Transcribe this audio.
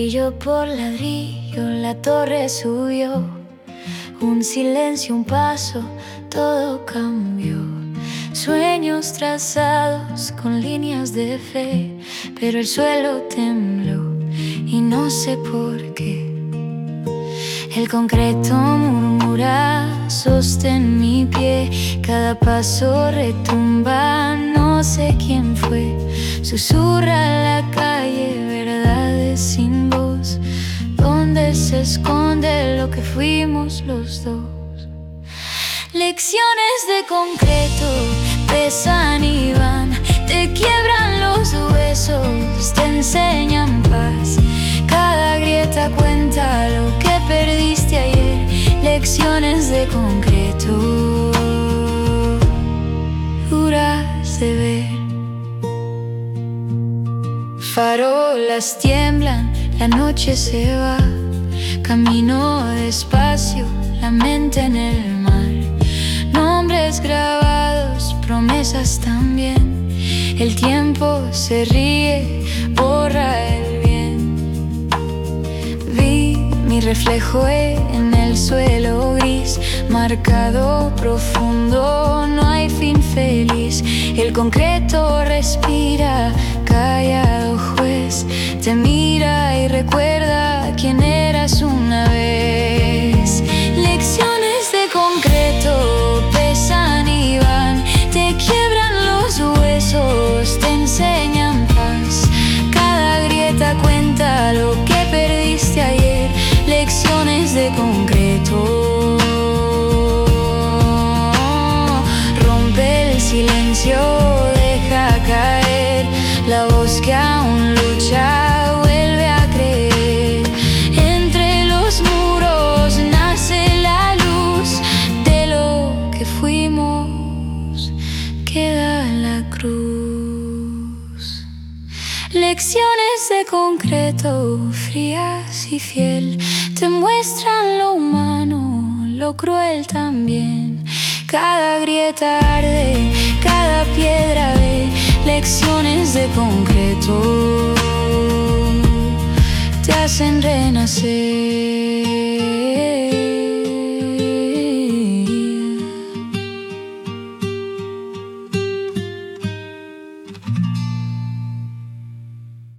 Ladrillo por ladrillo la torre subió, un silencio, un paso, todo cambió. Sueños trazados con líneas de fe, pero el suelo tembló y no sé por qué. El concreto murmura, sostén mi pie, cada paso retumba, no sé quién fue. Susurra la calle, verdades sin voz, donde se esconde lo que fuimos los dos. Lecciones de concreto pesan y van, te quiebran los huesos, te enseñan paz. Cada grieta cuenta lo que perdiste ayer. Lecciones de concreto, duras de ver. Farolas tiemblan, la noche se va. Camino despacio, la mente en el mar. Nombres grabados, promesas también. El tiempo se ríe, borra el bien. Vi mi reflejo en el suelo gris, marcado profundo, no hay fin feliz. El concreto respira, callado juez, te mira y recuerda quién eras una vez. Lecciones de concreto pesan y van, te quiebran los huesos, te enseñan paz. Cada grieta cuenta lo que perdiste ayer. Lecciones de concreto, rompe el silencio, deja caer la voz que aún lucha, vuelve a creer. Entre los muros nace la luz, de lo que fuimos queda la cruz. Lecciones de concreto, frías y fiel, te muestran lo humano, lo cruel también. Cada grieta arde, cada piedra ve. Lecciones de concreto te hacen renacer.